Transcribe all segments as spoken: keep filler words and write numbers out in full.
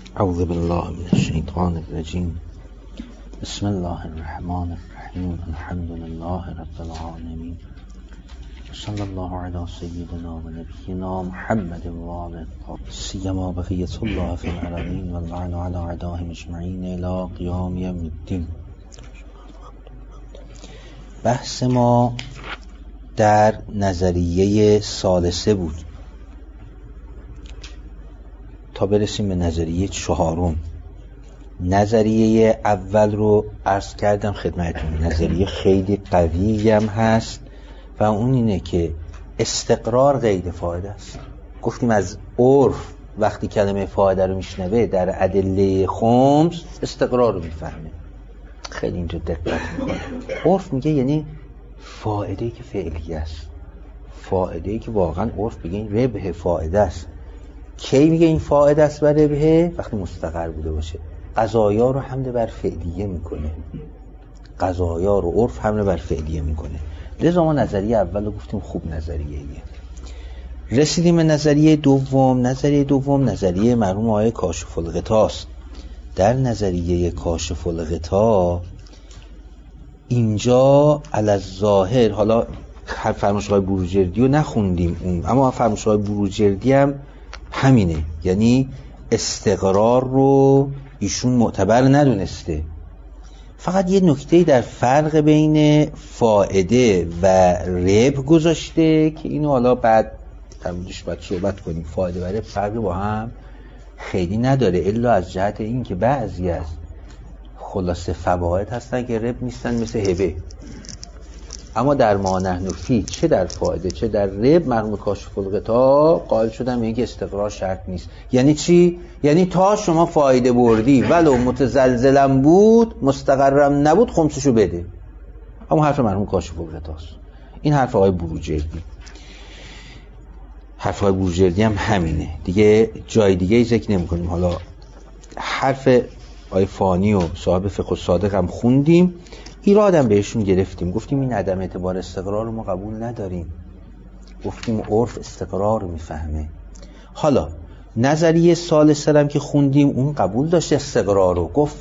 اعوذ بالله من الشیطان الرجیم. بسم الله الرحمن الرحیم. الحمد لله رب العالمین. صلی الله علی سیدنا و نبینا محمد و آله سیما بقیة الله فی الارضین و اللعن علی اعدائهم اجمعین الی قیام یوم الدین. بحث ما در نظریه ثالثه بود تا برسیم به نظریه چهارم. نظریه اول رو عرض کردم خدمتتون، نظریه خیلی قوی هم هست و اون اینه که استقرار قید فاعده است. گفتیم از عرف وقتی کلمه فاعده رو میشنوه در ادله خمس استقرار رو میفهمه. خیلی اینجا دقت میکنه. عرف میگه یعنی فاعده‌ای که فعلی است، فاعده‌ای که واقعا عرف بگه این ربح فاعده است. کی میگه این فاعده است و ربحه؟ وقتی مستقر بوده باشه. قضایا رو حمل بر فعلیه میکنه، قضایا رو عرف حمل بر فعلیه میکنه. لذا ما نظریه اول رو گفتیم خوب نظریه ایه. رسیدیم به نظریه دوم. نظریه دوم نظریه مرحوم آقای کاشف الغطا است. در نظریه کاشف الغطا اینجا علی الظاهر، حالا فرمایش‌های بروجردی رو نخوندیم اون، اما فرمایش‌های بروجردی هم همینه، یعنی استقرار رو ایشون معتبر ندونسته. فقط یه نکته در فرق بین فائده و ربح گذاشته که اینو حالا بعد تمامش باید صحبت کنیم. فائده و ربح فرقی با هم خیلی نداره، الا از جهت این که بعضی از خلاصه فواید هستن که ربح نیستن، مثل هبه. اما در ما نحن فی، چه در فائده چه در ربح، مرحوم کاشف الغطا قائل شدن اینکه استقرار شرط نیست. یعنی چی؟ یعنی تا شما فایده بردی ولو متزلزلم بود مستقرم نبود خمسشو بده. اما حرف مرحوم کاشف الغطا است. این حرف آقای بروجردی، حرف آقای بروجردی هم همینه دیگه، جای دیگه ای ذکر نمی کنیم. حالا حرف آقای فانی و صاحب فقه الصادق هم خوندیم، ایرادم بهشون گرفتیم، گفتیم این عدم اعتبار استقرار رو ما قبول نداریم، گفتیم عرف استقرار رو میفهمه. حالا نظریه ثالثه هم که خوندیم اون قبول داشت استقرار رو، گفت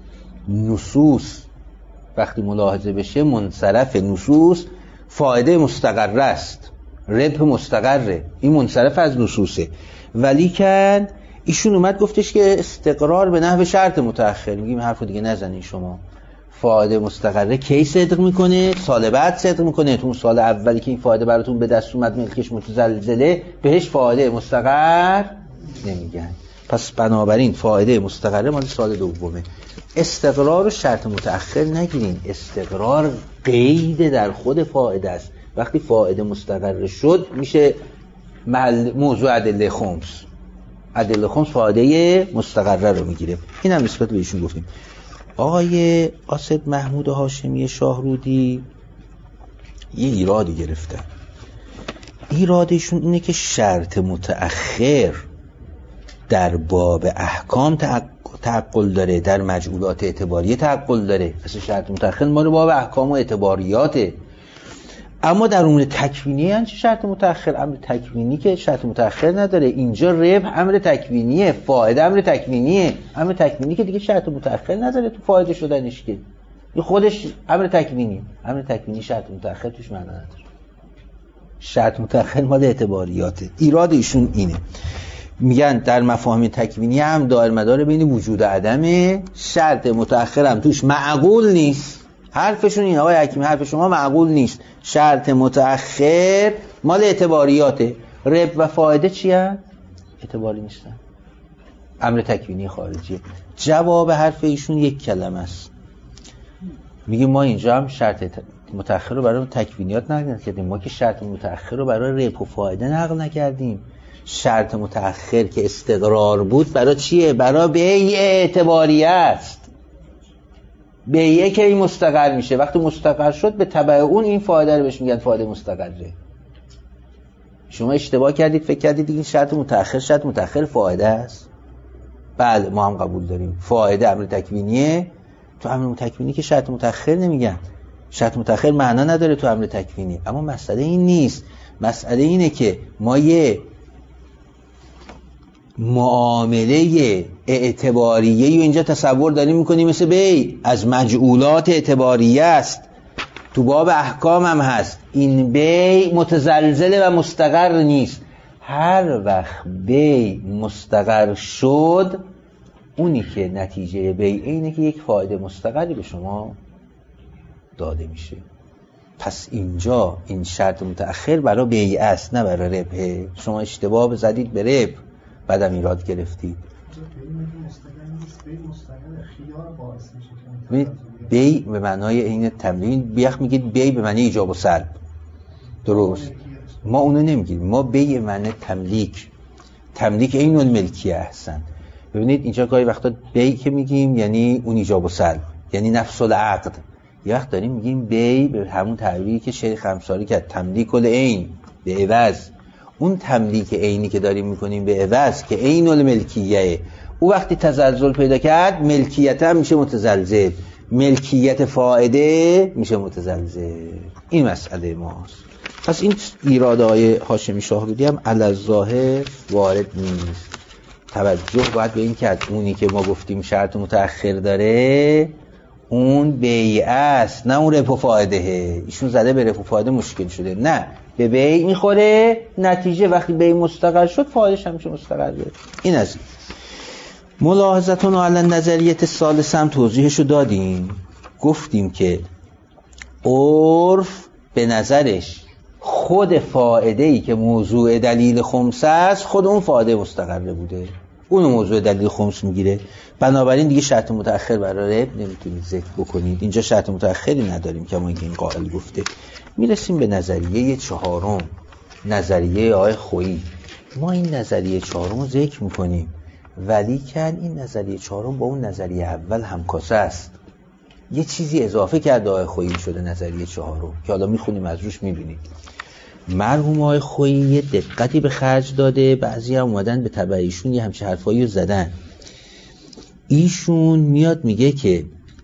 نصوص وقتی ملاحظه بشه منصرف نصوص فایده مستقره است، ربح مستقره، این منصرف از نصوصه. ولیکن ایشون اومد گفتش که استقرار به نحو شرط متأخر. میگیم حرفو دیگه نزنین شما، فایده مستقره کی صدق میکنه؟ سال بعد صدق میکنه. تو سال اولی که این فایده براتون به دست اومد ملکش متزلزله، بهش فایده مستقر نمیگن. پس بنابراین فایده مستقره مال سال دومه. استقرار رو شرط متأخر نگیرین، استقرار قید در خود فایده است. وقتی فایده مستقر شد میشه محل موضوع ادله خمس. ادله خمس فایده مستقره رو میگیره. این هم نسبت به ایشون گفتیم. آقای اسد محمود هاشمی شاهرودی یه ایرادی گرفتن. ایرادشون اینه که شرط متأخر در باب احکام تعقل داره، در مجعولات اعتباریه تعقل داره. اصلا شرط متأخر مال باب احکام و اعتباریاته. اما در امور تکوینی هست شرط متأخر، امر تکوینی که شرط متأخر نداره. اینجا ربح امر تکوینیه، فایده امر تکوینیه. امر تکوینی که دیگه شرط متأخر نداره تو فایده شدنش، که خودش امر تکوینی. امر تکوینی شرط متأخر توش معنا نداره. شرط متأخر مال اعتباریاته. ایراد ایشون اینه، میگن در مفاهیم تکوینی هم دائر مدار بین وجود و عدم، شرط متأخر هم توش معقول نیست. حرفشون این آقای حکیمی، حرف شما معقول نیست. شرط متأخر مال اعتباریاته. ربح و فایده چی هست؟ اعتباری نیستن، امر تکوینی خارجیه. جواب حرف ایشون یک کلمه است. میگه ما اینجا هم شرط متأخر رو برای تکوینیات نقل نکردیم، ما که شرط متأخر رو برای ربح و فایده نقل نکردیم. شرط متأخر که استقرار بود برای چیه؟ برای بیع اعتباری است. بیعه که این مستقر میشه، وقتی مستقر شد به تبع اون این فایده رو بهش میگن فایده مستقره. شما اشتباه کردید، فکر کردید این شرط متأخر شرط متأخر فایده است. بله ما هم قبول داریم فایده امر تکوینیه. تو امر تکوینی که شرط متأخر نمیگن، شرط متأخر معنا نداره تو امر تکوینی. اما مسئله این نیست، مسئله اینه که ما یه معامله اعتباریه و اینجا تصور داریم میکنیم مثل بی، از مجعولات اعتباریه است، تو باب احکام هم هست. این بی متزلزل و مستقر نیست. هر وقت بی مستقر شد، اونی که نتیجه بی اینه که یک فایده مستقری به شما داده میشه. پس اینجا این شرط متأخر برای بی است، نه برای ربحه. شما اشتباه زدید به ربح، بعدم ایراد گرفتید. بی به معنای این تمرین بیخ میگید بی به معنی ایجاب و سلب، درست؟ ما اونو نمیگیم، ما بی به معنی تملیک. تملیک این اون ملکیه هستن. ببینید اینجا گاهی وقتا بی که میگیم یعنی اون ایجاب و سلب، یعنی نفس العقد. یه وقت داریم میگیم بی به همون تعبیری که شیخ خمساری کرد، تملیک العین به عوض. اون تملیک عینی که داریم میکنیم به عوض که عین الملکیه، او وقتی تزلزل پیدا کرد ملکیت هم میشه متزلزل، ملکیت فائده میشه متزلزل. این مسئله ماست. پس این ایراده های هاشمی شاهرودی هم علی الظاهر وارد نیست. توجه باید به این کرد اونی که ما گفتیم شرط متأخر داره اون بیع است، نه اون ربح و فایده. ایشون زده به ربح و فایده مشکل شده، نه به بیع میخوره. نتیجه وقتی بیع مستقر شد فایدهش هم میشه مستقر شد. این از این. ملاحظتون علی نظریت ثالث هم توضیحشو دادیم. گفتیم که عرف به نظرش خود فائده‌ای که موضوع دلیل خمس است خود اون فائده مستقره بوده، اون موضوع دلیل خمس میگیره. بنابراین دیگه شرط متأخر برای ربح نمیتونید ذکر بکنید. اینجا شرط متأخری نداریم که ما این قائل گفته. میرسیم به نظریه چهارم، نظریه آقای خویی. ما این نظریه چهارم رو ذکر میکنیم، ولی کن این نظریه چهارم با اون نظریه اول همکاسه است. یه چیزی اضافه کرده آقای خویی شده نظریه چهارم که حالا میخونیم از روش میبینید. مرحوم آقای خویی یه دقتی به خرج داده، بعضی هم اومدن به تبعیشون یه همچه حرفایی رو زدن. ایشون میاد میگه که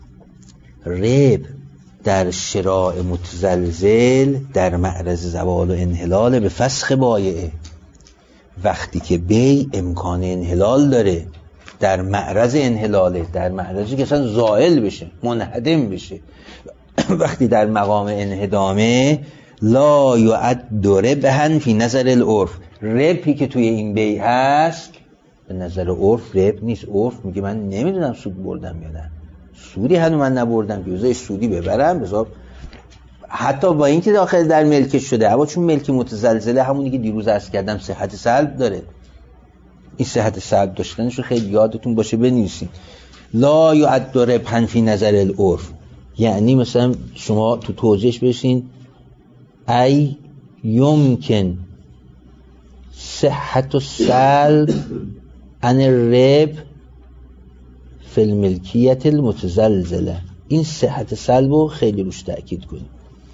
ربح در شراء متزلزل در معرض زوال و انحلال به فسخ بایعه. وقتی که بی امکان انحلال داره، در معرض انحلاله، در معرضی که اصلا زائل بشه، منهدم بشه. وقتی در مقام انهدامه، لا یعد ربحا فی نظر العرف، ربحی که توی این بی هست به نظر عرف ربح نیست. عرف میگه من نمیدونم سود بردم یا نه، سودی هنو من نبردم، بیوزه سودی ببرم بذار. حتی با اینکه داخل در ملکش شده، اما چون ملک متزلزله همونی که دیروز عرض کردم صحت سلب داره، این صحت سلب داشتنشو خیلی یادتون باشه بنویسید. لا یعد ربحا فی نظر العرف، یعنی مثلا شما تو توضیحش بشین ای یمکن صحت سلب عن الربح فی الملکیت المتزلزله. این صحت سلب رو خیلی روش تأکید کنیم.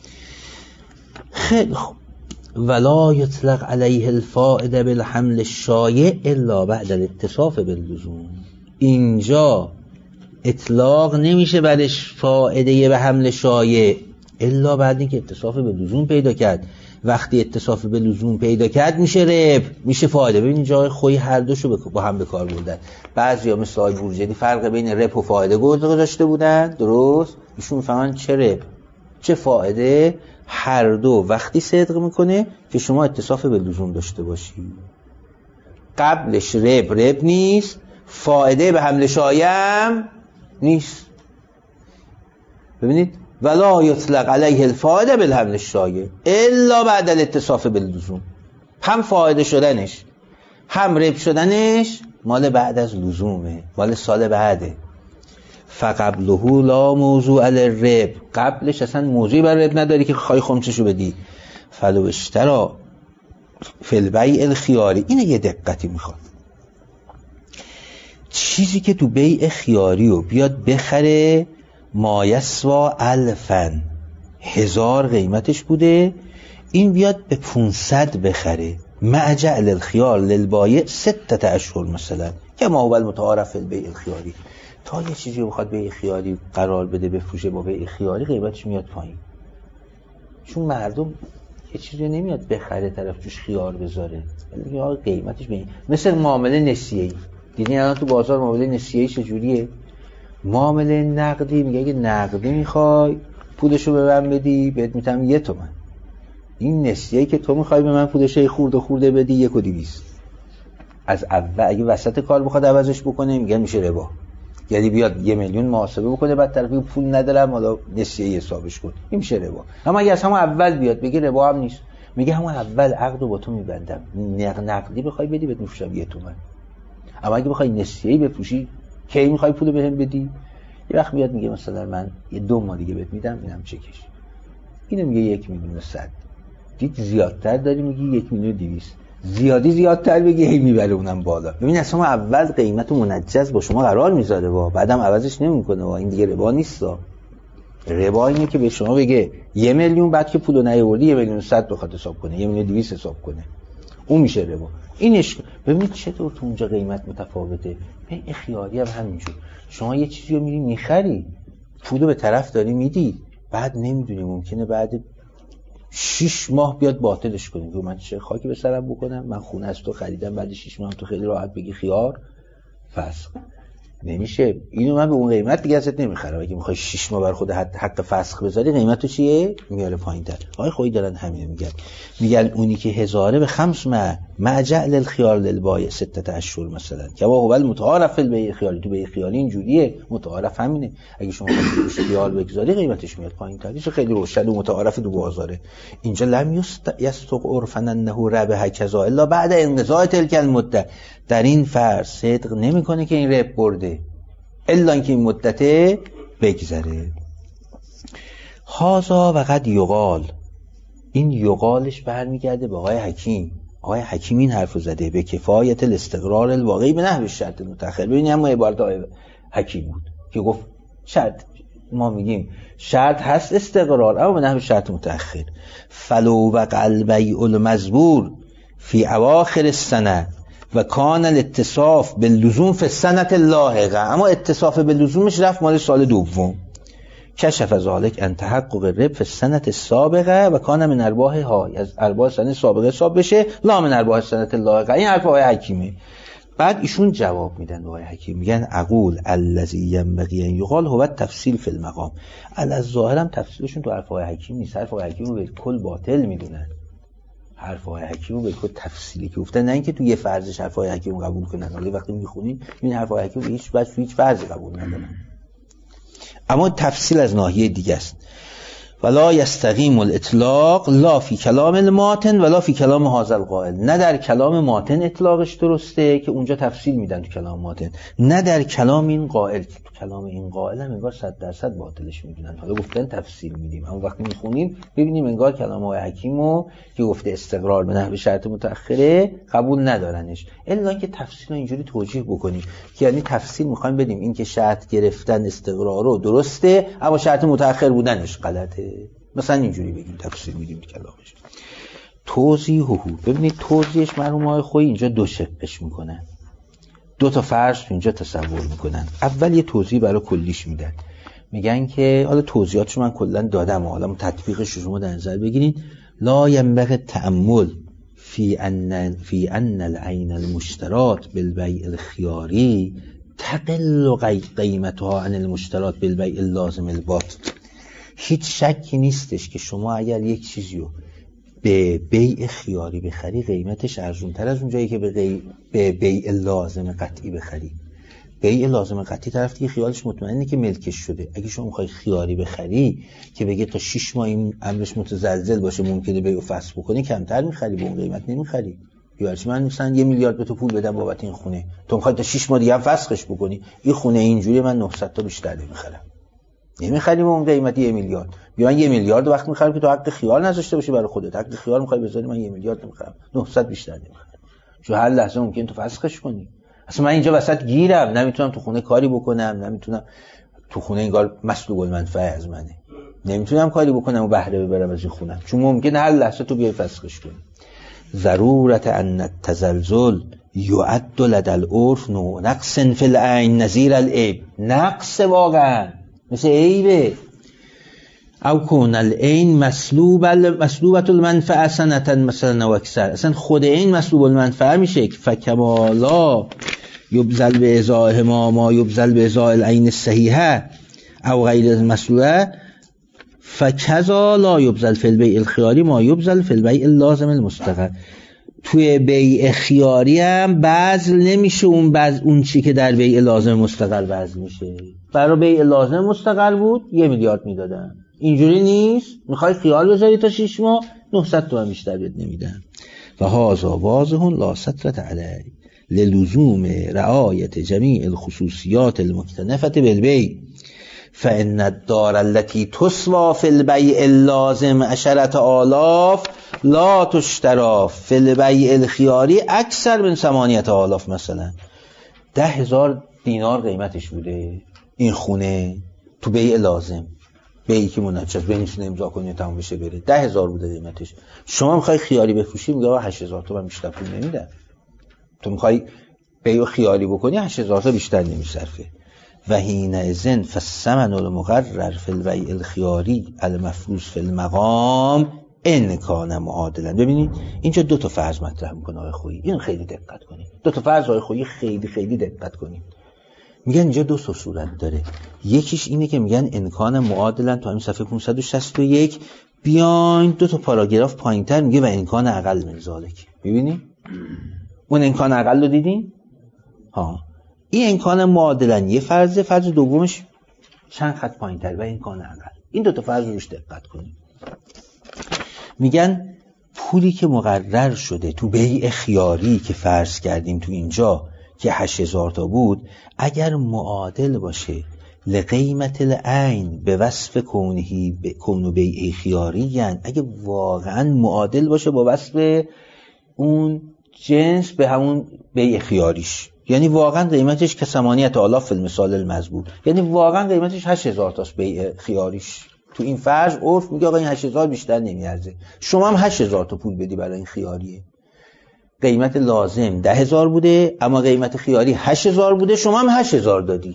خیلی خوب. ولا یطلق علیه الفائده بالحمل الشایع الا بعد الاتصاف باللزوم. اینجا اطلاق نمیشه برش فائده به حمل شایع الا بعد اینکه اتصاف به لزوم پیدا کرد. وقتی اتصاف به لزوم پیدا کرد میشه ربح، میشه فایده. ببین اینجا خوی هر دوشو با هم به کار بردن. بعضیا مثل آقای بورجردی فرق بین ربح و فایده گذاشته بودن، درست؟ ایشون میفهمن چه ربح چه فایده، هر دو وقتی صدق میکنه که شما اتصاف به لزوم داشته باشی. قبلش ربح ربح نیست، فایده به حمل شایع نیست. ببینید ولا یطلق علیه الفائده بالحمل الشایع الا بعد الاتصاف باللزوم. هم فایده شدنش هم ربح شدنش مال بعد از لزومه، مال سال بعده. فقبله لا موضوع للربح، قبلش اصلا موضوعی بر ربح نداری که خواهی خمسشو بدی. فلو اشترا فی البیع الخیاری. اینه یه دقتی میخواد. چیزی که تو بیع خیاری رو بیاد بخره مایسوا الفن، هزار قیمتش بوده، این بیاد به پونصد بخره مع جعل الخیار للبایع ستة اشهر مثلا، که ما اول متعارف البیع الخیاری. تا یه چیزی رو بخواد بیع خیاری قرار بده بفروشه با بیع خیاری، قیمتش میاد پایین. چون مردم یه چیزی نمیاد بخره طرف توش خیار بذاره، میگه آقا قیمتش به این. مثل معامله نسیه‌ای، دیدین الان تو بازار معامله نسیه‌ای چجوریه؟ معامله نقدی میگه اگه نقدی میخوای پولشو به من بدی بهت میتونم یه تومن. این نسیه‌ای که تو میخوای به من پولشو خورده خورده بدی یک و دویست. از اول اگه وسط کار بخواد عوضش بکنه میگن میشه ربا. یعنی بیاد یه میلیون محاسبه بکنه بعد طرفی پول ندارم حالا نسیه حسابش کن، این میشه ربا. اما اگه از همون اول بیاد بگه ربا هم نیست، میگه همون اول عقدو با تو میبندم، نقدی بخوای بدی بهت میفروشم یه تومن. اما اگه بخوای نسیه‌ای بفروشی کی میخوای پولو بهم بدی؟ یه وقت میاد میگه مثلا من یه دو ماه دیگه بهت میدم، اینم چکش. اینو میگه یک میلیون و صد. دید زیادتر داری میگی یک میلیون و دویست. زیادی زیادتر بگی هی میبره اونم بالا. ببین اصلا اول قیمت منجز با شما قرار میذاره وا، بعدم عوضش نمیکنه وا. این دیگه ربا نیستا. ربا اینه که به شما بگه یه میلیون بعد که پولو نیاوردی یه میلیون و صد بخواد حساب کنه، یه میلیون و دویست حساب کنه. اون میشه ربا. اینش ببینید چطور تو اونجا قیمت متفاوته. بیع خیاری هم همینجور. شما یه چیزی رو میری میخری، پولو به طرف داری میدی، بعد نمیدونی ممکنه بعد شش ماه بیاد باطلش کنی. که من چه خاکی به سرم بکنم؟ من خونه از تو خریدم بعد شش ماه تو خیلی راحت بگی خیار فسخ. نمیشه. اینو من به اون قیمت دیگه ازت نمیخرم. اگه میخوای شش ماه بر خود حق, حق فسخ بذاری قیمتو چیه؟ میاره پایین‌تر. آقای خودی دارن همین میگن. میگن اونی که هزاره به خمس مع مع جعل الخيار للبایع سته اشهر مثلا. که با اول متعارف به خیالی، تو به خیالی اینجوریه، متعارف همینه. اگه شما روش خیال بگذاری قیمتش میاد پایین‌تر. این خیلی روشن و متعارف تو بازاره. اینجا لم یستق عرفا انه ربح کذا الا بعد انقضاء تلک المدت. در این فرض صدق نمیکنه که این رب برده الا اینکه این مدت بگذره. هازا و قد یقال، این یقالش برمیگرده به آقای حکیم. آقای حکیم این حرفو زده به کفایت الاستقرار الواقعی به نحو شرط متأخر. ببینید هم عبارت آقای حکیم بود که گفت شرط، ما میگیم شرط هست استقرار اما به نحو شرط متأخر. فلو و قلبی المزبور فی اواخر السنه و کان الاتصاف باللزوم فی السنه اللاحقه، اما اتصاف باللزومش رفت مال سال دوم. کشف ذلک ان تحقق الربح فی السنه السابقه و کان من ارباحها، از ارباح سنه سابقه حساب بشه لا من ارباح سنه اللاحقه. این حرف آقای حکیمه. بعد ایشون جواب میدن آقای حکیم، میگن اقول الذی ینبغی ان یقال هو التفصیل فی المقام. الظاهرم تفصیلشون تو حرف آقای حکیم نیست. حرف آقای حکیم رو بالکل باطل میدونن. حرف آقای حکیم رو بالکل تفصیلی که گفتن، نه اینکه تو یه فرضش حرف آقای حکیم قبول کنن. ولی وقتی میخونین این حرف آقای حکیم هیچ وجه هیچ فرضی قبول ندارن. اما تفصیل از ناحیه دیگه است. ولا یستقیم الاطلاق لا فی کلام الماتن ولا فی کلام هذا القائل. نه در کلام ماتن اطلاقش درسته که اونجا تفصیل میدن تو کلام ماتن، نه در کلام این قائل که تو کلام این قائل هم انگار صد درصد باطلش میدونن. حالا گفتن تفصیل میدیم، اما وقتی میخونیم ببینیم انگار کلام آقای حکیمو که گفته استقرار به نحو شرط متأخره قبول ندارنش، الا که تفصیل رو اینجوری توجیه بکنیم که یعنی تفصیل میخوایم بدیم این که شرط گرفتن استقرار رو درسته اما شرط متأخر بودنش غلطه. مثلا اینجوری بگیم تفسیر میدیم کلامش. توضیح هو، ببینید توضیحش مرحوم آقای خویی اینجا دو شقش میکنن، دو تا فرض اینجا تصور میکنن. اول یه توضیح برای کلیش میدن، میگن که حالا توضیحاتش من کلا دادم، حالا تطبیقش رو شما در نظر بگیرید. لا ينبغي التأمل فی ان فی ان العین المشترات بالبیع الخیاری تقل قیمتها عن المشترات بالبیع اللازم الباطن. هیچ شکی نیستش که شما اگر یک چیزی رو به بیع خیاری بخری قیمتش ارزونتر از اونجایی که به, غی... به بیع لازم قطعی بخری. بیع لازم قطعی طرف دیگه خیالش مطمئنه که ملکش شده. اگه شما میخوای خیاری بخری که بگه تا شش ماه این امرش متزلزل باشه ممکنه بیع فسخ بکنی، کمتر میخری، به اون قیمت نمیخری. یعنی من مثلا یه میلیارد به تو پول بدم بابت این خونه، تو میخوای تا شش ماه دیگه هم فسخش بکنی، این خونه اینجوری من نهصد تا بیشتر نمیخرم. نمیخریم اون قیمتی یه میلیارد. بیا من یه میلیارد وقت میخرم که تو حق خیال نذاشته باشی برای خودت. حق خیال میخوای بذاری، من یه میلیارد نمیخرم، نهصد بیشتر نمیخرم. چون هر لحظه ممکن تو فسخش کنی. اصلا من اینجا وسط گیرم، نمیتونم تو خونه کاری بکنم، نمیتونم تو خونه انگار مسلوب المنفعه از منه، نمیتونم کاری بکنم و بهره ببرم از این خونه، چون ممکن هر لحظه تو بیای فسخش کنی. ضرورت ان التزلزل یعد لدى العرف نوع نقص فی العین نظیر العیب. نقص واقعا مثل عیبه. او کون العین مسلوب مسلوبت المنفعه سنتا مثلا و اکثر، اصلا خود این مسلوب المنفعه میشه. فکمالا یبذل به ازای ما ما یبذل به ازای العین الصحیحه او غیر مسلوبه، فکذا لا یبذل فی البیع الخیاری ما یبذل فی البیع اللازم المستقر. توی بیع خیاری هم بذل نمیشه اون بذل اون چی که در بیع لازم مستقر بذل میشه. برای بیع لازم مستقر بود یه میلیارد میدادن، اینجوری نیست. میخوای خیال بذاری تا شش ماه نهصد تومن بیشتر بهت نمیدن. و هذا واضح لا سترة علیه للزوم رعایت جمیع الخصوصیات المکتنفة بالبیع، فإن الدار التي تسوى في البيع اللازم عشرة آلاف لا تشترى في البيع الخياري اکثر من ثمانیة آلاف. مثلا ده هزار دینار قیمتش بوده این خونه تو بیع لازم، بیعی که منجز بینشون امضا کنی تمام بشه بره، ده هزار بوده قیمتش. شما میخوای خیاری بفروشی میگه هشت هزار تومن بیشتر پول نمیدن. تو میخوای بیع خیاری بکنی هشت هزار تا بیشتر نمیصرفه. و حینئذ فالثمن المقرر فی البیع الخیاری المفروض فی المقام ان کان معادلا. ببینید اینجا دو تا فرض مطرح میکنه آقای خویی، اینو خیلی دقت کنید. دو تا فرض آقای خویی خیلی خیلی دقت کنید. میگن اینجا دو تا صورت داره. یکیش اینه که میگن ان کان معادلا، تو همین صفحه پانصد و شصت و یک بیاین دو تا پاراگراف پایینتر میگه و ان کان اقل من ذالک. ببینید اون ان کان اقل رو دیدین؟ ها این امکان معادلا یه فرض، فرض دومش چند خط پایین‌تر و امکان اقل. این دو تا فرض روش دقت کنید. میگن پولی که مقرر شده تو بیع خیاری که فرض کردیم تو اینجا که هشت هزار تا بود، اگر معادل باشه لقیمت العین به وصف کونهی کون بیع خیاری، یعنی اگه واقعا معادل باشه با وصف اون جنس به همون بیع خیاریش، یعنی واقعا قیمتش که ثمانیت آلاف فی المثال المذکور، یعنی واقعا قیمتش هشت هزار تاست بیع خیاریش. تو این فرض عرف میگه آقا این هشت هزار بیشتر نمیارزه، شما هم هشت هزار تا پول بدی برای این خیاریه. قیمت لازم ده هزار بوده اما قیمت خیاری هشت هزار بوده، شما هم هشت هزار دادی،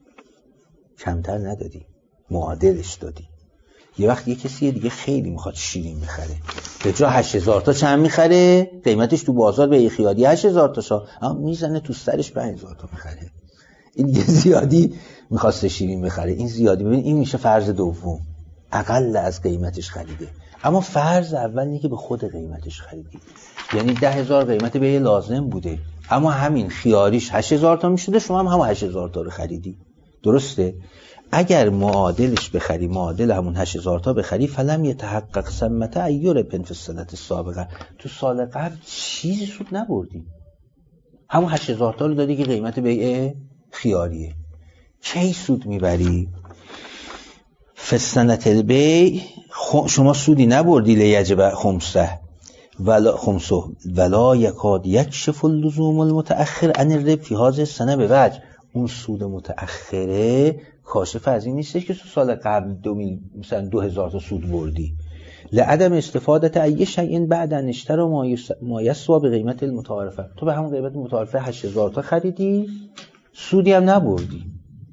کمتر ندادی، معادلش دادی. یه وقت یه کسی دیگه خیلی میخواد شیرین بخره، به جا هشت هزار تا چند میخره؟ قیمتش تو بازار به خیاری هشت هزار تا شا، اما میزنه تو سرش پنج هزار تا میخره. این دیگه زیادی میخواسته شیرین بخره، این زیادی. ببین این میشه فرض دوم، اقل از قیمتش خریده. اما فرض اول اینه که به خود قیمتش خریدی، یعنی ده هزار قیمت به لازم بوده اما همین خیاریش هشت هزار تا میشده، شما هم هم هشت هزار تا رو خریدی. درسته؟ اگر معادلش بخری، معادل همون هشت هزار تا بخری، فلم یتحقق ثمة ایور پن فی السنة السابقه، تو سال قبل چیزی سود نبردی، همون هشت هزار تا رو دادی که قیمت بیع خیاریه. کی سود میبری؟ فی السنة البیع شما سودی نبردی، لیجب خمسه ولا خمسه ولا یکاد یکشف اللزوم المتأخر عن الربح فی هذه السنه به وجه. اون سود متأخره کاشف از این نیستش که تو سال قبل دو میل مثلا دو هزار تا سود بردی. لعدم استفاده ای شیء بعد ان اشترى ما یسوى به قیمت المتعارفه، تو به همون قیمت متعارفه هشت هزار تا خریدی، سودی هم نبردی.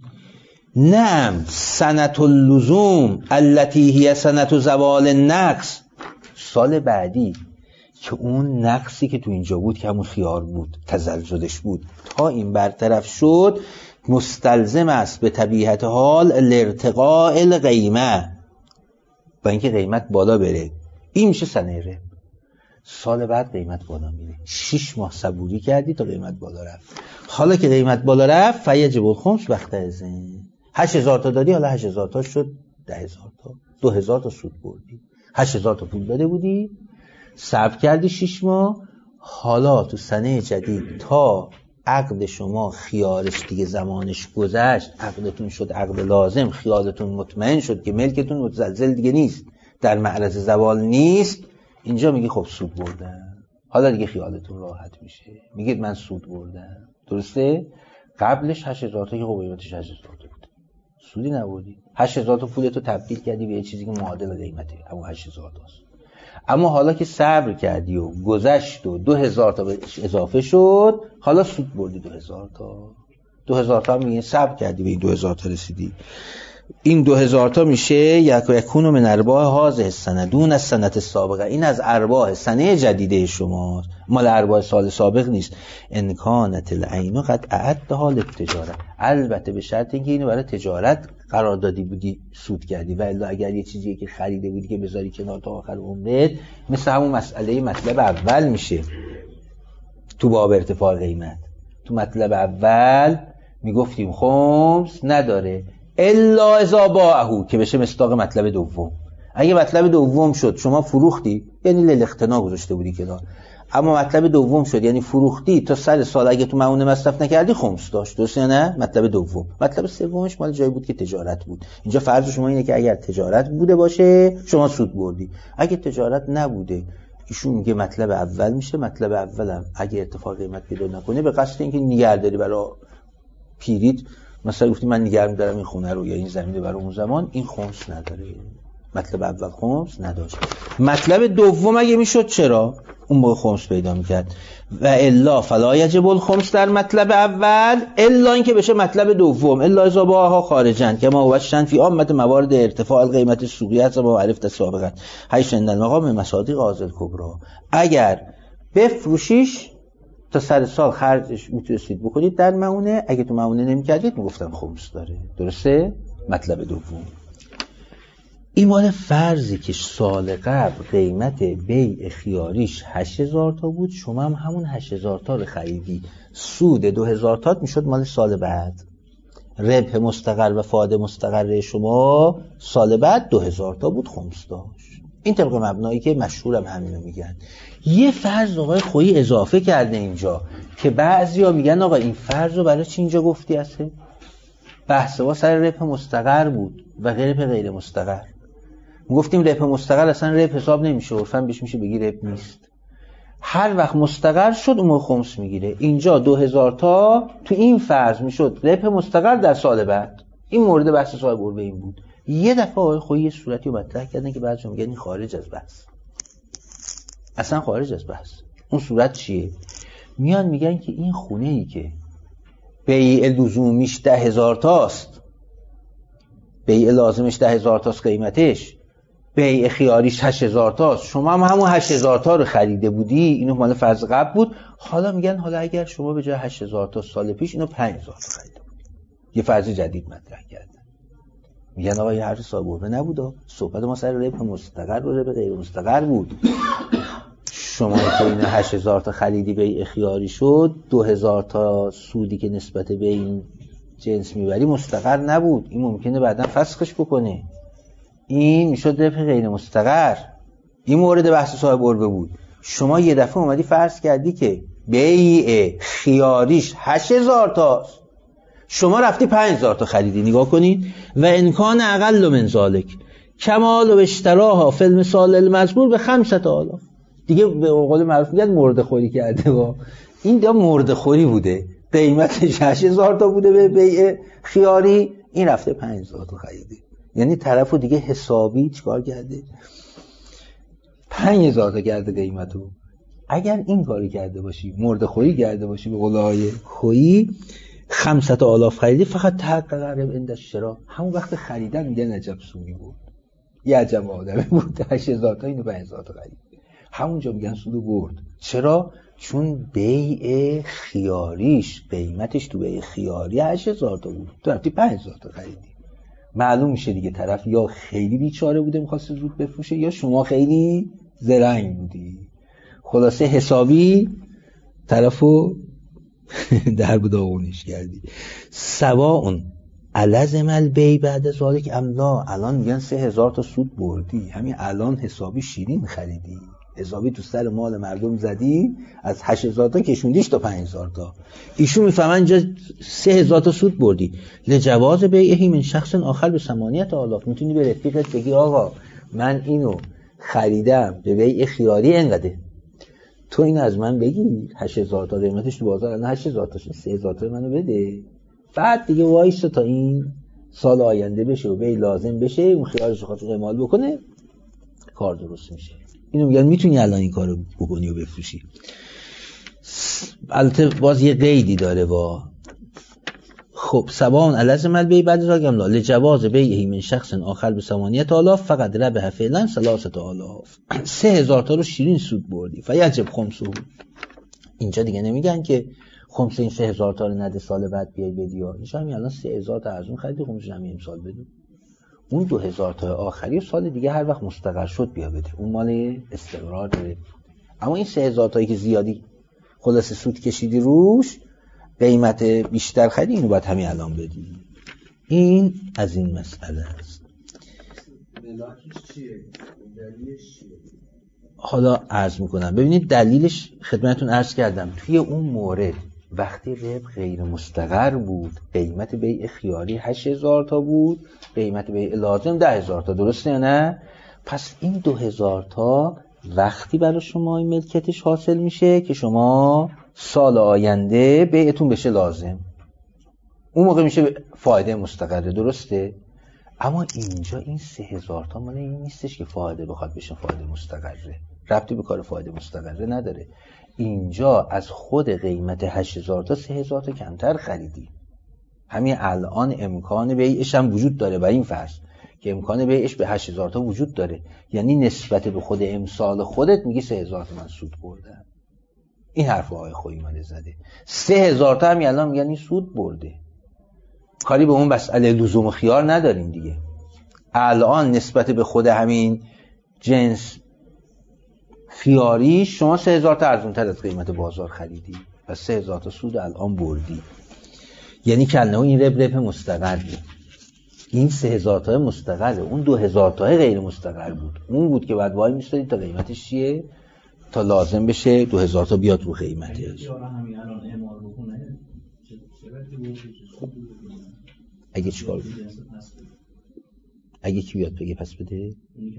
نعم سنة اللزوم التي هي سنة زوال النقص، سال بعدی که اون نقصی که تو اینجا بود که همون خیار بود، تزلزلش بود، تا این برطرف شد، مستلزم است به طبیعت حال الارتقاء القیمه، با اینکه قیمت بالا بره. این میشه سنه رب. سال بعد قیمت بالا میره، شش ماه صبوری کردی تا قیمت بالا رفت. حالا که قیمت بالا رفت فیجب الخمس وقت ازن، هشت هزار تا دادی، حالا هشت هزار تا شد ده هزار تا، دو هزار تا سود بردی. هشت هزار تا پول داده بودی، صبر کردی شش ماه، حالا تو سنه جدید تا عقد شما خیارش دیگه زمانش گذشت، عقدتون شد عقد لازم، خیالتون مطمئن شد که ملکتون متزلزل دیگه نیست، در معرض زوال نیست، اینجا میگی خب سود بردم. حالا دیگه خیالتون راحت میشه، میگید من سود بردم. درسته؟ قبلش هشت هزار تا که خب قیمتش هشت هزار تا بود، سودی نبردی. هشت هزار تا پولتو تبدیل کردی به یه چیزی که معادل قیمته، اما هشت هزار تاست. اما حالا که صبر کردی و گذشت و دو هزار تا بهش اضافه شد، حالا سود بردی دو هزار تا. دو هزار تا میگه صبر کردی به این دو هزار تا رسیدی. این دو هزار تا میشه یک و یکون من ارباح هذه السنه دون از سنت سابقه. این از ارباح سنه جدیده شما، مال ارباح سال سابق نیست. ان کانت العین قد اعدها للتجاره، البته به شرط اینکه اینو برای تجارت قرار دادی بودی سود کردی، و الا اگر یه چیزی که خریده بودی که بذاری کنار تا آخر عمرت، مثل همون مسئله مطلب اول میشه تو باب ارتفاع قیمت. تو مطلب اول میگفتیم خمس نداره الا اذا باعه، که بشه مصداق مطلب دوم. اگه مطلب دوم شد شما فروختی، یعنی للاقتناع گذاشته بودی کنار، اما مطلب دوم شد یعنی فروختی تا سر سال اگه تو معونه مصرف نکردی خمس داشت، درست یا نه؟ مطلب دوم. مطلب سومش مال جایی بود که تجارت بود. اینجا فرض شما اینه که اگر تجارت بوده باشه شما سود بردی، اگه تجارت نبوده ایشون میگه مطلب اول میشه. مطلب اولم اگه اتفاق قیمت پیدا نکنه به قصد اینکه نگهداری برای پیریت، مثلا گفتی من نگه می‌دارم این خونه رو یا این زمین رو برای اون زمان، این خمس نداره. مطلب اول خمس نداشت. مطلب دوم اگه میشد چرا اون موقع خمس پیدا میکرد. و الا فلا یجب الخمس در مطلب اول الا اینکه بشه مطلب دوم الا اذا باعها خارجن که ما وشن فی عامه موارد ارتفاع القیمت السوقیه از ما عرفت سابقا حیث ان المقام مصادیق عاضل کبرا. اگر بفروشیش تا سر سال خرجش میتونستید بکنید در معونه، اگه تو معونه نمیکردید میگفتم خمس داره. درسته؟ مطلب دوم این مال فرضی که سال قبل قیمت بیع خیاریش هشت هزار تا بود، شما هم همون هشت هزار تا رو خریدی، سود دو هزار تا میشد مال سال بعد. ربح مستقر و فاده مستقر شما سال بعد دو هزار تا بود، خمس داشت. این طبق مبنایی که مشهورم همینو میگن. یه فرض آقای خویی اضافه کرده اینجا که بعضیا میگن آقا این فرض رو برای چی اینجا گفتی هسته؟ بحث وا سر ربح مستقر بود و ربح غیر مستقر. گفتیم ربح مستقر اصلا ربح حساب نمیشه، عرفاً بهش میشه بگی ربح نیست. هر وقت مستقر شد اون خمس میگیره. اینجا دو هزار تا تو این فرض میشد ربح مستقر در سال بعد. این مورد بحث صاحب قربه این بود. یه دفعه آقای خویی یه صورتی رو مطرح کردن که بعضی میگن این خارج از بحث، اصلا خارج از بحث. اون صورت چیه؟ میان میگن که این خونه ای که بیع لزومیش ده هزار تاست، بیع لازمش ده هزار تاست قیمتش، بیع خیاریش هشت هزار تاست، شما هم همون هشت هزار تا رو خریده بودی، اینو مال فرض قبل بود. حالا میگن حالا اگر شما به جای هشت هزار تا سال پیش اینو پنج هزار تا خریده بودی، یه فرض جدید مطرح کردن. میگن آقا یه حرف صاحبه نبود، صحبت ما سر ربح مستقر و ربح غیر مستقر بود. شما که این هشت هزار تا خریدی بیع خیاری شد، دو هزار تا سودی که نسبت به این جنس میبری مستقر نبود، این ممکنه بعدا فسخش بکنه، این میشد ربح غیر مستقر. این مورد بحث صاحب قربه بود. شما یه دفعه اومدی فرض کردی که بیع خیاریش هشت هزار تاست، شما رفتی پنج هزار تا خریدی. نگاه کنید. و امکان اقل من ذالک کمال و اشتراها فی المثال المذکور به خمسة آلاف. دیگه به قول معروف میگن مرده خوری کرده. با این دا مرده خوری بوده، قیمتش هشت هزار تا بوده به بیع خیاری، این رفته پنج هزار تا خریده. یعنی طرفو دیگه حسابی چیکار کرده؟ پنج هزار تا کرده قیمتو. اگر این کاری کرده باشی، مرده خوری کرده باشی به قول آقای خویی، خمسة آلاف خریدی، فقط تحقق قرب عند الشراء، همون وقت خریدن میگن عجب سودی بود، یه عجب آدمی بود، هشت هزار تا اینو پنج هزار تا خرید، همونجا میگن سودو برد. چرا؟ چون بیع خیاریش قیمتش تو بیع خیاری هشت هزار تا بود، تو رفتی پنج هزار تا خریدی. معلوم میشه دیگه طرف یا خیلی بیچاره بوده میخواسته زود بفروشه، یا شما خیلی زرنگ بودی. خلاصه حسابی طرفو در بداغونش کردی. سواء الزم البیع بعد ذالک ام لا. الان میگن سه هزار تا سود بردی، همین الان حسابی شیرین خریدی، حسابی تو سر مال مردم زدی، از هشت هزار تا کشوندیش تا پنج هزار تا. ایشون میفهمن اینجا سه هزار تا سود بردی. لجواز بیعه من شخص آخر به ثمانیت آلاف. میتونی به رفیقت بگی آقا من اینو خریدم به بیع خیاری انقدر، تو این از من بگیر، هشت هزار تا قیمتش تو بازار الان هشت هزار تا، سه هزار تا منو بده، بعد دیگه وایسا تا این سال آینده بشه و بیع لازم بشه، اون خیارش رو خاطر اعمال بکنه، کار درست میشه. اینو میگن میتونی الان این کارو بکنی و بفروشی. البته باز یه قیدی داره با خب سبان الازم البی بعد راگم لا لجواز بیعی من شخص آخر به ثمانیت آلاف فقط ربح فعلا ثلاثه آلاف. سه هزار تا رو شیرین سود بردی فیجب خمسه. اینجا دیگه نمیگن که خمس این سه هزار تا رو نده سال بعد بیای بدی ها. اینجا همین الان سه هزار تا از اون خریدی خمسش همین امسال بدی. اون دو هزار تا آخری سال دیگه هر وقت مستقر شد بیا بده. اون مال استقرار داره. اما این سه هزار تایی که زیادی خلاص سود کشیدی روش قیمت بیشتر خریدی اینو باید همین الان بدی. این از این مسئله است. ملاکش چیه؟ دلیلش چیه؟ حالا عرض میکنم. ببینید دلیلش خدمتتون عرض کردم توی اون مورد وقتی ربح غیر مستقر بود قیمت بیع خیاری هشت هزار تا بود، قیمت بیع لازم ده هزار تا، درسته یا نه؟ پس این دو هزار تا وقتی برای شما این ملکتش حاصل میشه که شما سال آینده بیعتون بشه لازم، اون موقع میشه فایده مستقره، درسته؟ اما اینجا این سه هزار تا مال این نیستش که فایده بخواد بشه فایده مستقره، ربطی به کار فایده مستقره نداره. اینجا از خود قیمت هشت هزار تا سه هزار تا کمتر خریدی. همین الان امکان بیعش هم وجود داره. برای این فرض که امکان بیعش به هشت هزار تا وجود داره، یعنی نسبت به خود امسال خودت میگی سه هزار تا من سود بردم. این حرف آقای خویی ماله زده. سه هزار تا هم الان میگن این سود برده. کاری به اون مسئله لزوم و خیار نداریم دیگه. الان نسبت به خود همین جنس خیاری شما سه هزار تا ارزان‌تر از قیمت بازار خریدی و سه هزار تا سود الان بردی. یعنی کلنه این رب رب مستقره. این سه هزار تا مستقره، اون دو هزار تا غیر مستقر بود. اون بود که بعد وای میستادی تا قیمتش چیه؟ تا لازم بشه دو هزار تا بیاد رو قیمتش. اگه چیکار کنه؟ اگه کی بیاد بگه پس بده؟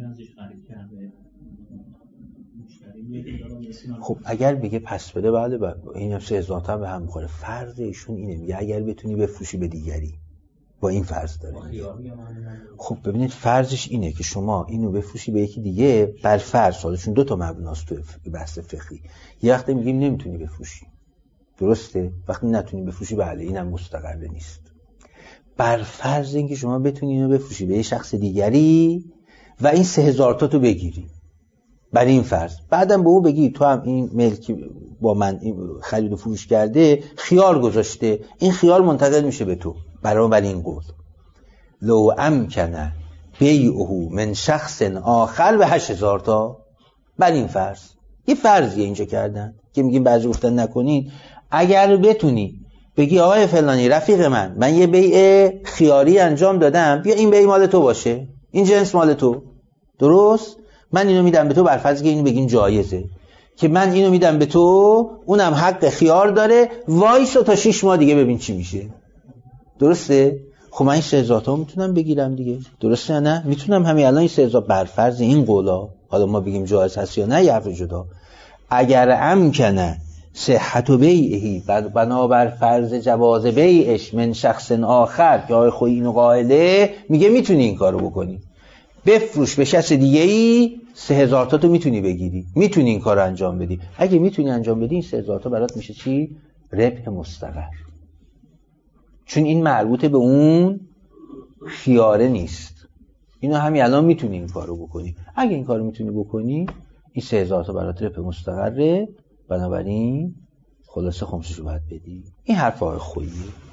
خب اگر بگه پس بده بله بله این هم سه هزار تا به هم میخوره. فرض ایشون اینه، میگه اگر بتونی بفروشی به دیگری، با این فرض داره. خب ببینید فرضش اینه که شما اینو بفروشی به یکی دیگه بر فرض، حالا چون دو تا مبناست تو بحث فقهی. یه وقت میگیم نمیتونی بفروشی، درسته؟ وقتی نتونی بفروشی بله اینم مستقر نیست. بر فرض اینکه شما بتونی اینو بفروشی به یه شخص دیگری و این سه هزار تا تو بگیری، بر این فرض بعدم به اون بگی تو هم این ملکی با من خرید و فروش کرده خیار گذاشته، این خیار منتقل میشه به تو. برای بر این قول لو امکنه بیعه من شخص آخر به هشت هزار تا، بر این فرض. یه فرضیه اینجا کردن که میگیم بعضی گفتن نکنین. اگر بتونی بگی آقای فلانی رفیق من من یه بیع خیاری انجام دادم، بیا این بیع مال تو باشه، این جنس مال تو، درست؟ من اینو میدم به تو بر فرض که اینو بگیم جایزه که من اینو میدم به تو، اونم حق خیار داره، وایسا تا شش ماه دیگه ببین چی میشه، درسته؟ خب من این سه هزار تا میتونم بگیرم دیگه، درسته یا نه؟ میتونم همین الان این سه هزار بر فرض این قولا، حالا ما بگیم جایز هست یا نه یه حرف جدا. اگر امکنه صحت بیعهی بنابر فرض جواز بیعش من شخص آخر که آقای خویی اینو قائله، میگه میتونی این کارو بکنی، بفروش به شخص دیگه ای، سه هزار تا تو میتونی بگیری، میتونی این کارو انجام بدی. اگه میتونی انجام بدی این سه هزار تا برات میشه چی؟ ربح مستقر. چون این مربوط به اون خیاره نیست. اینو همین الان میتونی این کارو بکنی. اگه این کارو میتونی بکنی این سه هزار تا برات ربح مستقره، بنابراین خلاصه خمسشو باید بدی. این حرف آقای خوییه.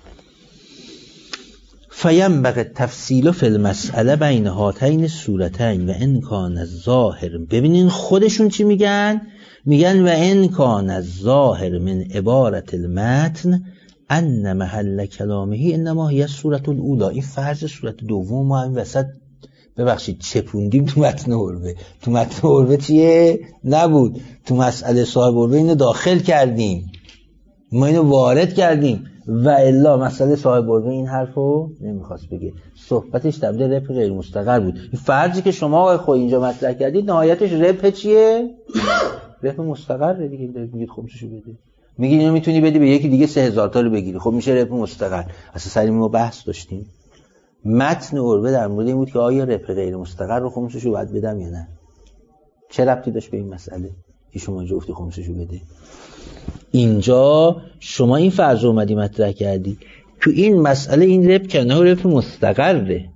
فینبغی التفصیل فی المسئله بین هاتین صورتین و ان کان الظاهر. ببینین خودشون چی میگن؟ میگن و ان کان الظاهر من عبارت المتن ان محل کلامه انما هی الصورت الاولى. این فرض صورت دوم ما این وسط ببخشید چپوندیم تو متن عروه. تو متن عروه چیه؟ نبود. تو مسئله صاحب عروه اینو داخل کردیم، ما اینو وارد کردیم و الا مسئله صاحب عروه این حرفو نمیخواست بگه، صحبتش در مورد ربح غیر مستقر بود. این فرضی که شما آقای خویی اینجا مطرح کردید نهایتش ربح چیه؟ ربح مستقر دیگه. میگید خمسشو بده، میگید اینو میتونی بدی به یکی دیگه سه هزار تا رو بگیری، خب میشه ربح مستقر. اصلا سری ما بحث داشتیم متن عروه در مورد این بود که آیا ربح غیر مستقر رو خمسشو باید بدم یا نه. چه ربطی داشت به این مسئله که شما اینجا گفتی خمسشو بده؟ اینجا شما این فرض رو اومدی مطرح کردی تو این مسئله این رب کنه و رب مستقره.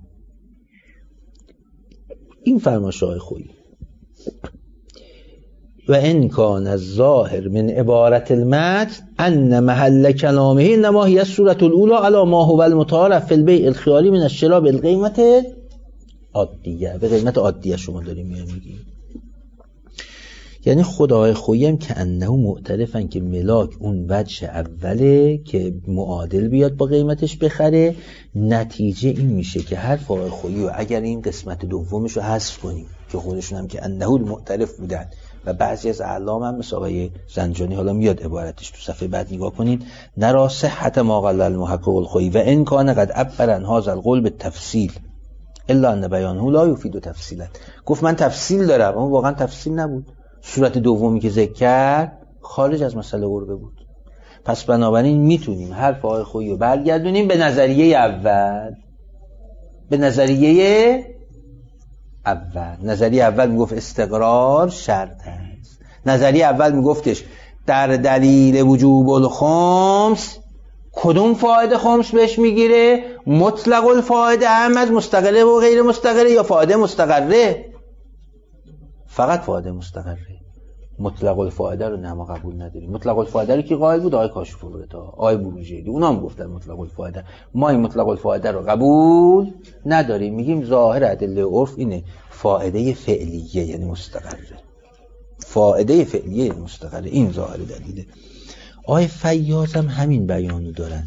این فرمایش آقای خویی و ان کان الظاهر من عبارت المتن ان محل کلامه انما هي الصورة الاولى على ما هو المتعارف في البيع الخياري من الشراء بالقیمت عادیه. به قیمت عادیه شما داریم میگیم. یعنی خدای خویی هم که انه معترفن که ملاک اون وجه اوله که معادل بیاد با قیمتش بخره. نتیجه این میشه که هر فقهای خویی و اگر این قسمت دومش رو حذف کنیم که خودشون هم که انه معترف بودن و بعضی از اعلام هم مثل آقای زنجانی، حالا میاد عبارتش تو صفحه بعد نگاه کنین، نرا صحت ما قال المحقق الخویی و ان کان قد عبر عن هذا القول بالتفصیل الا ان بیانه لا یفید تفصیلا. گفت من تفصیل دارم اما واقعا تفصیل نبود. صورت دومی که ذکر کرد خارج از مسئله قربه بود. پس بنابراین میتونیم حرف آقای خویی رو برگردونیم به نظریه اول. به نظریه اول نظریه اول میگفت استقرار شرط است. نظریه اول میگفتش در دلیل وجوب الخمس کدوم فائده خمس بهش میگیره؟ مطلق الفائده هم از مستقره و غیر مستقره یا فائده مستقره؟ فقط فائده مستقره. مطلق الفائده رو نه ما قبول نداریم. مطلق الفائده رو کی قائل بود؟ آقای کاشف الغطا، آقای بروجردی، اونا هم گفتن مطلق الفائده. ما این مطلق الفائده رو قبول نداریم. میگیم ظاهر ادله عرف اینه فائده فعلیه یعنی مستقره. فائده فعلیه یعنی مستقره. این ظاهر دلیله. آقای فیاض هم همین بیانو دارن.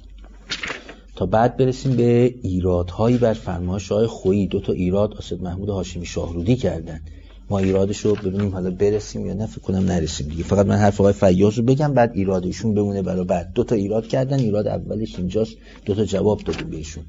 تا بعد برسیم به ایرادهایی بر فرمایش آقای خویی. دو تا ایراد اسد محمود هاشمی شاهرودی کردن. ما ایرادشو ببینیم حالا برسیم یا نه. فکر کنم نرسیم دیگه. فقط من حرف آقای فیاض رو بگم بعد ایرادشون بمونه برای بعد. دو تا ایراد کردن. ایراد اولش اینجاست. دو تا جواب دادیم بهشون.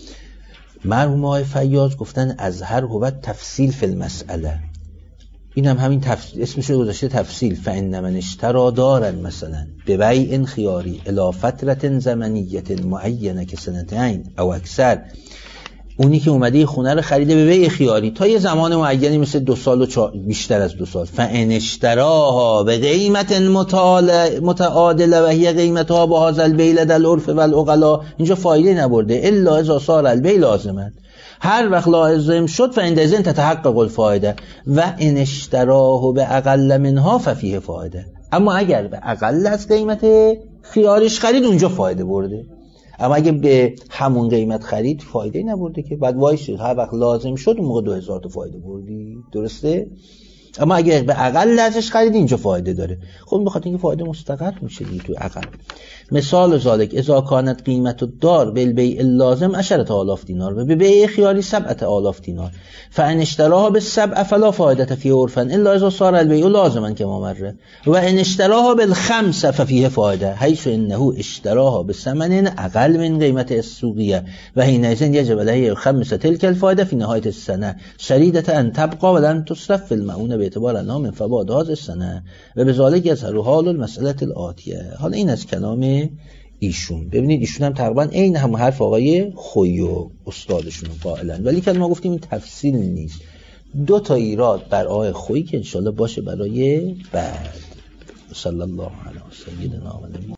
مرحوم آقای فیاض گفتن اظهر هو تفصیل فی المسئله. این هم همین تفصیل اسمش رو گذاشته تفصیل. فان من اشترا دارن مثلا ببیع خیاری الی فتره زمنیه معینه که سنتین او اکثر. اونی که اومده خونه رو خریده به بیع خیاری تا یه زمان معینی مثل دو سال و چا... بیشتر از دو سال. فان اشتراها به قیمت متعادله و هی قیمتها با هذا البیع لدى العرف والعقلاء. اینجا فایده نبرده الا اذا صار البیع لازما. هر وقت لازم شد فعندئذ تتحقق الفائده و ان اشتراه به اقل منها ففیه فائده. اما اگر به اقل از قیمت خیارش خرید اونجا فایده برده. اما اگه به همون قیمت خرید فایده نبرده که بعد وایس هر وقت لازم شد اون موقع دو هزار تا فایده بردی. درسته؟ اما اگه به اقل ازش خرید اینجا فایده داره. خب بخاطر اینکه فایده مستقر میشه دیگه تو اقل. مثال ذالک اذا کانت قیمت الدار بالبیع اللازم عشرة آلاف دینار و به بیع خیاری سبعة آلاف دینار فان اشتراها بالسبع فلا فائده فيه عرفا الا اذا صار البيع لازما كما مر و ان اشتراها بالخمس ففيه فائده حيث انه اشتراها بثمن اقل من قیمت السوقیه و حينئذ يجب عليه خمس تلك الفائده في نهايه السنه شريده ان تبقى ولن تصرف في المعونه باعتبار انها من فوائد هذه السنه و بذلك يظهر حال المساله الاتيه. حالا این از کلام ایشون. ببینید ایشون هم تقریبا عین هم حرف آقای خویی و استادشون قائلن، ولی که ما گفتیم این تفصیل نیست. دو تا ایراد بر آقای خویی که انشالله باشه برای بعد. صلی الله علیه و سیدنا و